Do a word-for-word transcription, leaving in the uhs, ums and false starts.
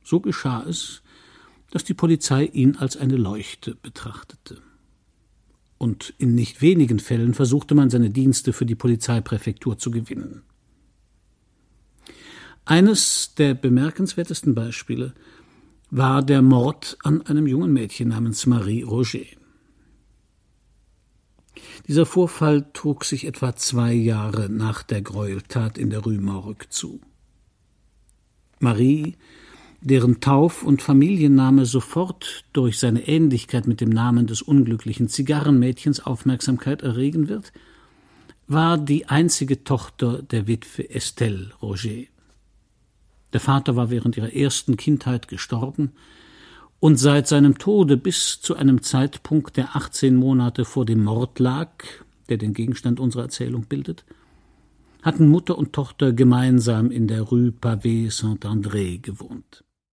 So geschah es, dass die Polizei ihn als eine Leuchte betrachtete. Und in nicht wenigen Fällen versuchte man, seine Dienste für die Polizeipräfektur zu gewinnen. Eines der bemerkenswertesten Beispiele war der Mord an einem jungen Mädchen namens Marie Roger. Dieser Vorfall trug sich etwa zwei Jahre nach der Gräueltat in der Rue Morgue zu. Marie, deren Tauf- und Familienname sofort durch seine Ähnlichkeit mit dem Namen des unglücklichen Zigarrenmädchens Aufmerksamkeit erregen wird, war die einzige Tochter der Witwe Estelle Roger. Der Vater war während ihrer ersten Kindheit gestorben und seit seinem Tode bis zu einem Zeitpunkt, der achtzehn Monate vor dem Mord lag, der den Gegenstand unserer Erzählung bildet, hatten Mutter und Tochter gemeinsam in der Rue Pavée Saint-André gewohnt.